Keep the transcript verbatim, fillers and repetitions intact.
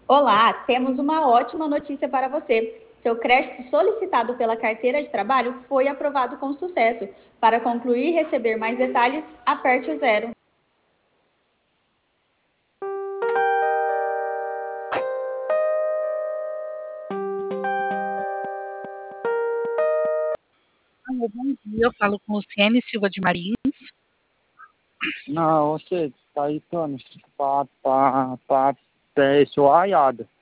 Olá, temos uma ótima notícia para você. Seu crédito solicitado pela carteira de trabalho foi aprovado com sucesso. Para concluir e receber mais detalhes, aperte o zero. Alô, bom dia, eu falo com Luciene Silva de Marins. Não, você tá aí, Tânia, para para para pessoa aiada.